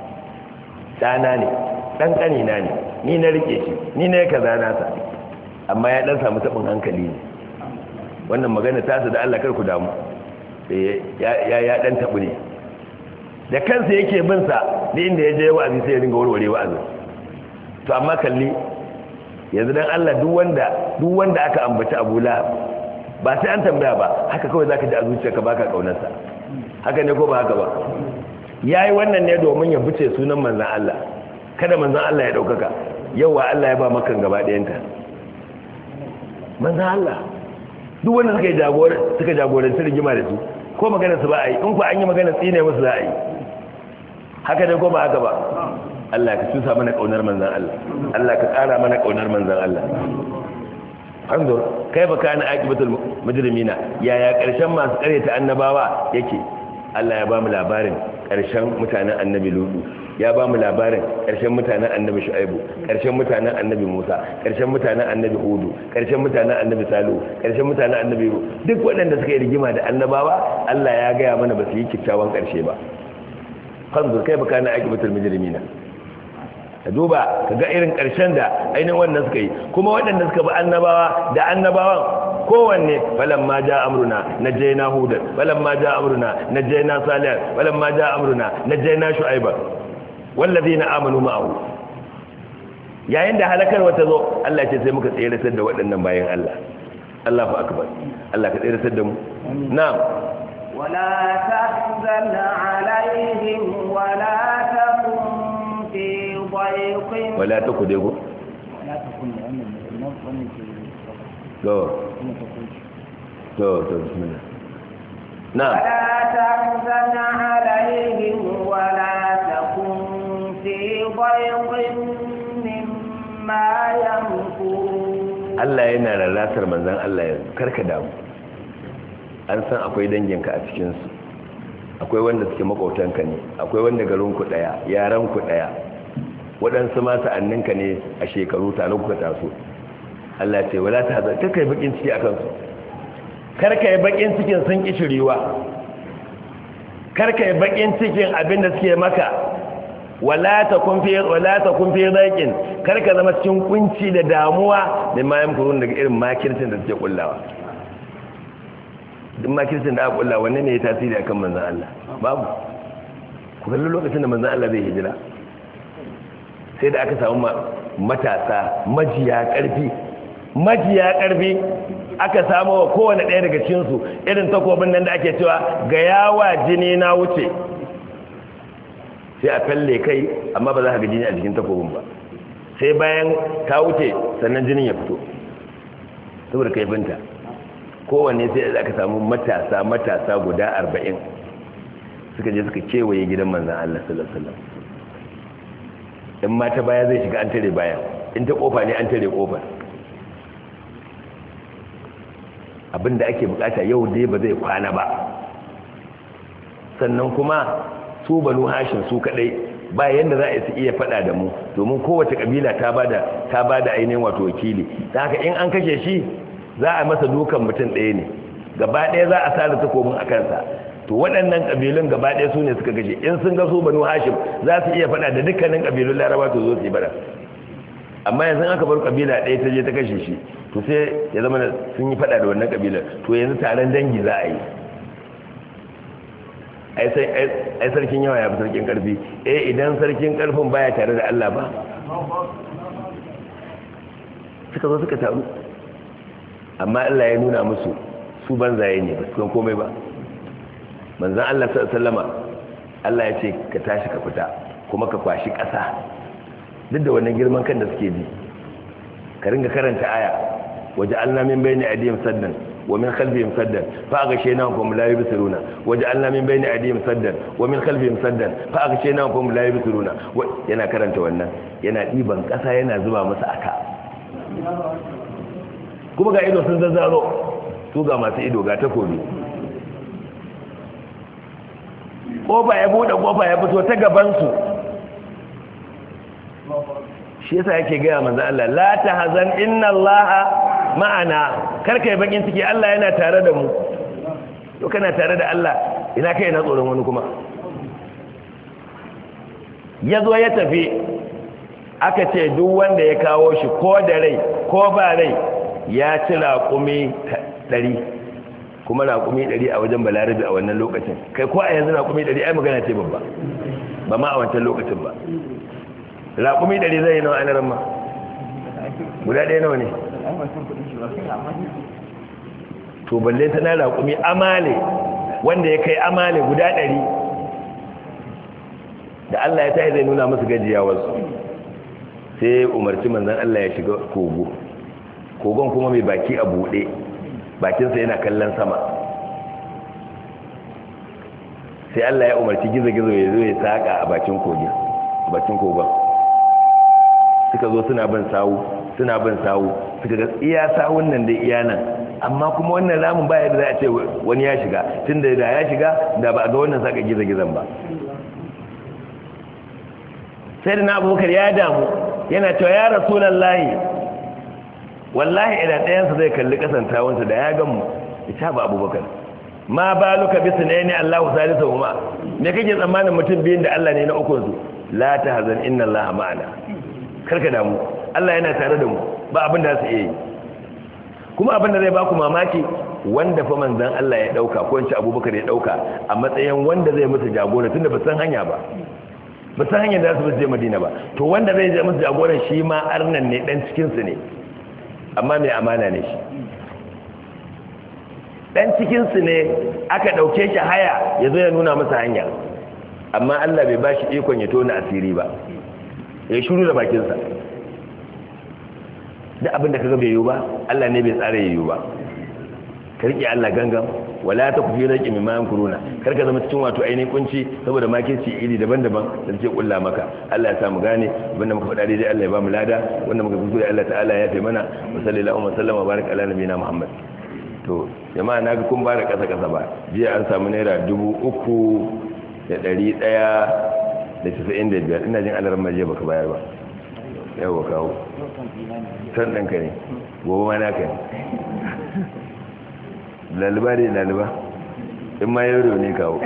dan kanina ne ni na rike shi ni ne kaza nasa amma ya dan samu tabin hankali ne wannan magana ta su da Allah kar ku damu ya dan tabu ne da kansa yake bin sa din inda ya je wa'azi sai ya ringa warware wa'azin to amma kalli yanzu dan Allah duk wanda aka ambaci Abu Lahab ba sai an tambaya ba haka kawai zaka ji a zuciyarka baka kaunarsa haka ne ko ba haka ba yayi wannan ne domin ya buce sunan manzon Allah kada manzon Allah ya daukaka yawa Allah ya ba makan gaba ɗayanta manzon Allah duk wanda suka jagoranci rigima da su ko magana su ba a yi in ku an yi magana tsine musu za a yi haka ne ko ba haka ba Allah ka cusa mana kaunar manzon Allah Allah ka ƙara mana kaunar manzon Allah anzur kaifa kana aqibatul mujrimina yaya karshen masu karyata annabawa yake Allah ya ba mu labarin karshen mutanen annabi Lutu ya ba mu labarin karshen mutanen annabi Shu'aibu karshen mutanen annabi Musa karshen mutanen annabi Hudu karshen mutanen annabi Salihu karshen mutanen annabi duk waɗanda suka yi rigima da annabawa Allah ya ga mana ba su yi kikkiawan karshe ba anzur kaifa kana aqibatul mujrimina ka duba ka ga irin ƙarshen da ainihin wannan suka yi kuma waɗanda suka bi annabawa da annabawan kowanne falamma ja amruna najjayna hudan falamma ja amruna najjayna salihan falamma ja amruna najjayna shu'aiban wallazina amanu ma'ahu yayin da halakar wata zo Allah ya ce sai muka tsere da waɗannan bayan Allah Allahu akbar Allah ka tsere da mu na'am wala tahzan alaihim wala taqum fi ضيق ولا تكن ديغو ولا تكن بسم الله نعم ولا تحزن عليهم ولا تكن في ضيق مما يمكرون Allah yana rarrasar manzon Allah ya karka damu an san akwai danginka a cikin su akwai wanda suke makautanka ne akwai wanda garin ku daya yaran ku daya waɗansu ma sa'anninka ne a shekaru tare kuka taso Allah ce wala ta hazar kai bakin ciki akan su karka yi bakin cikin sun ki shiriwa karka yi bakin cikin abin da suke maka wala ta kun fi zaqin karka zama cikin kunci da damuwa da mayan kurun daga irin makircin da suke kullawa duk makircin da aka kullawa wanne ne ya tasiri akan manzon Allah babu ku kalli lokacin da manzon Allah zai hijira sai da aka samu matasa majiya ƙarfi aka samu wa kowane ɗaya daga cinsu irin takobin nan da ake cewa ga yawa jini na wuce sai a falle kai amma ba za ka ga jini a jikin takobin ba sai bayan ta wuce sannan jinin ya fito saboda kaifinta kowane sai da aka samu matasa guda 40 suka je suka kewaye gidan manzan Allah sallallahu alaihi wasallam in ma ta baya zai shiga an tare baya in ta kofa ne an tare kofar abinda ake bukata yau dai ba zai kwana ba sannan kuma su banu hashin su kadai ba yanda za a iya fada da mu domin kowace kabila ta bada ainihin wato wakili dan haka in an kashe shi za a masa dukan mutum ɗaya ne gaba ɗaya za a sare takobin a kansa to waɗannan ƙabilun gaba ɗaya su ne suka gaje in sun ga su banu hashim za su iya faɗa da dukkanin ƙabilun laraba to zo su yi bara amma yanzu aka bar ƙabila ɗaya ta je ta kashe shi to sai ya zama sun yi faɗa da wannan ƙabilar to yanzu taron dangi za a yi ai sarkin yawa ya fi sarkin ƙarfi idan sarkin ƙarfin baya tare da Allah ba suka zo suka taru amma Allah ya nuna musu su banzaye ne ba su kan komai ba manzan Allah sallama Allah ya ce ka tashi ka fita kuma ka kwashi ƙasa duk da wannan girman kan da suke ji ka ringa karanta aya waje Allah min bayni adiyim saddan wa min khalfihim saddan fa aghshaynahum la yubsiruna waje Allah min bayni adiyim saddan wa min khalfihim saddan fa aghshaynahum la yubsiruna yana karanta wannan yana diban ƙasa yana zuba masa aka kuma ga ido sun zazzaro su ga masu ido ga takobi kofa ya bude kofa ya fito ta gabansu shi yasa yake gaya manzo Allah la tahzan inna Allaha ma'ana karkai bakin ciki Allah yana tare da mu to kana tare da Allah ina kai na tsoron wani kuma yazo ya tafi aka ce duk wanda ya kawo shi ko da rai ko ba rai ya ci raƙumi 100 kuma raƙumi 100 a wajen balarabi a wannan lokacin kai ko a yanzu raƙumi 100 ai magana ce babba ba ma a wancan lokacin ba raƙumi 100 zai yi nawa anaran ma guda ɗaya nawa ne to balle ta na raƙumi amale wanda ya kai amale guda 100 da Allah ya tayi zai nuna musu gajiyawarsu sai umarci manzon Allah ya shiga kogon kuma mai baki a buɗe bakinsa yana kallon sama sai Allah ya umarci gizo-gizo ya zo ya saka a bakin kogon suka zo suna bin sawu suka ga iya sawun nan da iya nan amma kuma wannan ramin baya da za a ce wani ya shiga tun da ya shiga da ba a ga wannan saka gizo-gizon ba sai da na abubakar ya damu yana cewa ya rasulallahi wallahi idan ɗayansa zai kalli ƙasan tawunsa da ya gamu ita ba abubakar ma ba luka bisu ne ne allahu salisa kuma me kake tsammanin mutum biyun da allah ne na ukunsu la ta hazan inna allaha ma'ana karka damu allah yana tare da mu ba abin da su iya yi kuma abin da zai baku mamaki wanda fa manzan allah ya ɗauka ko wance abubakar ya ɗauka a matsayin wanda zai musu jagora tunda ba san hanya ba ba san hanyar da su je madina ba to wanda zai je musu jagoran shi ma arnan ne dan cikinsu ne amma mai amana ne shi dan cikinsu ne aka ɗauke shi haya ya zo ya nuna masa hanya amma Allah bai ba shi ikon ya tona asiri ba ya shuru da bakinsa da abin da kaga bai yiwu ba Allah ne bai tsara ya yiwu ba ka riƙe Allah gangan wala ta kufi raki mai mayan kuruna karka zama cikin wato ainihin kunci saboda makirci iri daban-daban da suke kulla maka Allah ya sa mu gane abinda muka faɗa daidai Allah ya ba mu lada wanda muka kuskure Allah ta'ala ya fi mana wa sallallahu wa sallama baraka ala nabiyina Muhammad to jama'a naga kun ba da kasa ba jiya an samu naira 3,195 ina jin alaran maje baka bayar ba yawa kawo san ɗanka ne gobe ma naka ne laliba ne laliba in ma yaro ne kawo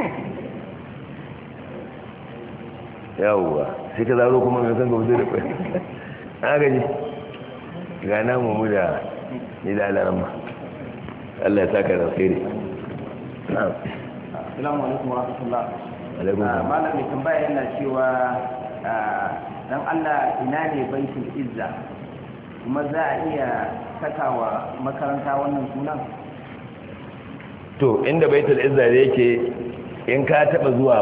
yawwa sai ka zaro kuma mai san gaba da kwai an gaji ga namu mu da ni da alarama Allah ya saka da tsere assalamu alaikum wa rahmatullah alaikum malam mai tambaya yana cewa dan Allah ina ne baitul izza kuma za a iya sakawa makaranta wannan sunan to inda baitul izza yake in ka taba zuwa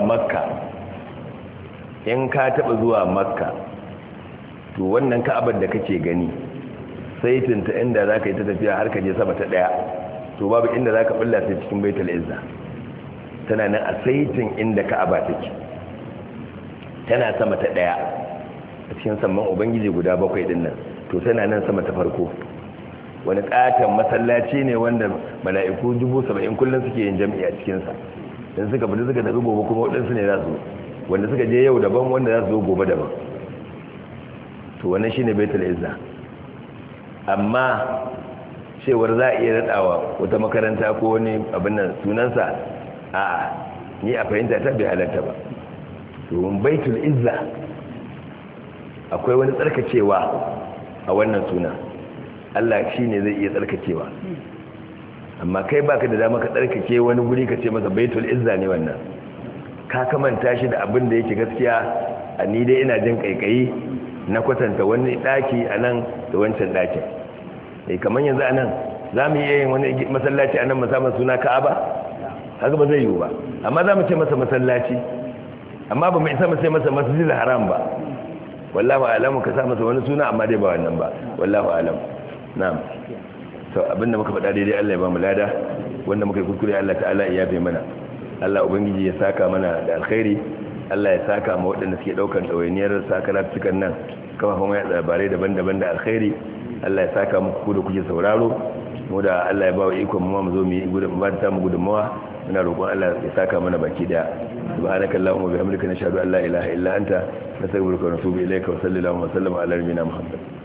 makka to wannan ka'abar da kake gani saitin ta inda zaka yi ta tafiya har ka je sama ta daya to babu inda zaka bulla sai cikin baitul izza tana nan a saitin inda ka'aba take tana sama ta daya a cikin samman ubangiji guda 7 din nan to tana nan sama ta farko wani katon masallaci ne wanda mala'iku 70,000 kullum suke yin jami'a cikinsa don suka fita suka tafi gobe kuma waɗansu ne za su wanda suka je yau daban wanda za su zo gobe daban to wannan shi ne baitul izza amma cewar za a iya raɗawa wata makaranta ko wani abin nan sunansa a ni a fahimta ta bai halatta ba domin baitul izza akwai wani tsarkacewa a wannan suna Allah shi ne zai iya tsarkakewa amma kai baka da dama ka tsarkake wani guri ka ce masa baitul izza ne wannan ka kamanta shi da abin da yake gaskiya a ni dai ina jin kaikayi na kwatanta wani daki a nan da wancan dakin kamar yanzu a nan za mu iya yin wani masallaci a nan musamman suna ka'aba haka ba zai yiwu ba amma za mu ce masa masallaci amma ba mu isa mu sai masa masjidil haram ba wallahu a'lamu ka sa masa wani suna amma dai ba wannan ba wallahu a'lamu na'am to abinda muka faɗa daidai Allah ya ba mu lada wanda muka yi kuskure Allah ta'ala ya yafe mana Allah ubangiji ya saka mana da alkhairi Allah ya saka mu waɗanda suke daukar dawainiyar sakaratukan nan kafafen waya labarai daban-daban da alkhairi Allah ya saka muku da kuke sauraro mu da Allah ya ba wa iko mu zo mu yi gudunmawa muna roƙon Allah ya saka mana baki daya subhanakallahumma wa bihamdika nashhadu an la ilaha illa anta nastaghfiruka wa natubu ilayka wa sallallahu wa sallama ala nabiyyina muhammad